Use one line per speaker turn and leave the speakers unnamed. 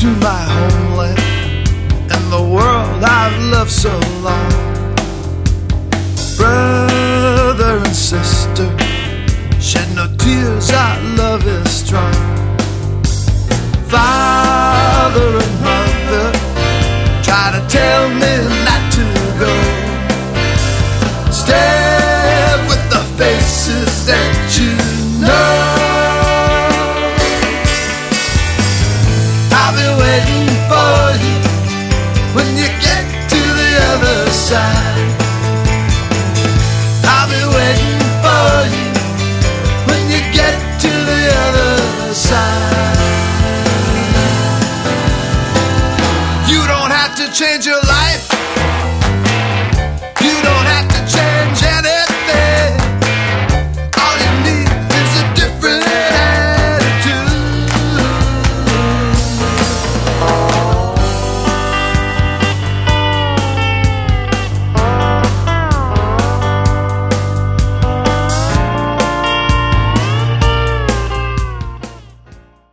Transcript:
to my homeland and the world I've loved so long. Brother and sister, shed no tears, our love is strong. Father and mother, try to tell me not to go. Stay with the faces that you know. I'll be waiting for you when you get to the other side. I'll be waiting for you when you get to the other side. You don't have to change your